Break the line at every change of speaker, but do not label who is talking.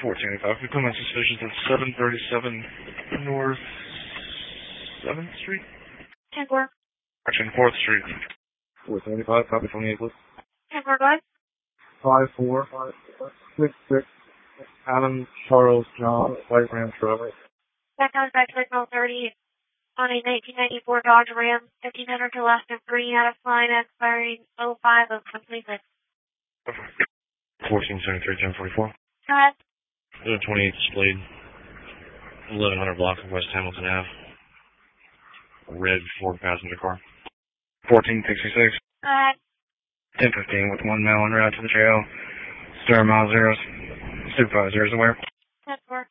1485. We come on suspicions at 737 North 7th Street?
10-4.
Actually, 4th Street. 475, copy 28, please.
10-4, go ahead.
5466 Adam Charles John White Ram Traveler.
That comes back to signal 30 on a 1994 Dodge Ram, 1500 to left of green out of line, expiring 05 of 2026.
1473, 1044.
Go ahead.
28 displayed. 1100 block of West Hamilton Ave. Red Ford passenger car. 1466.
Go ahead.
1015 with 1 mile en route to the trail. Star mile zeros. Supervisor is aware.
10-4.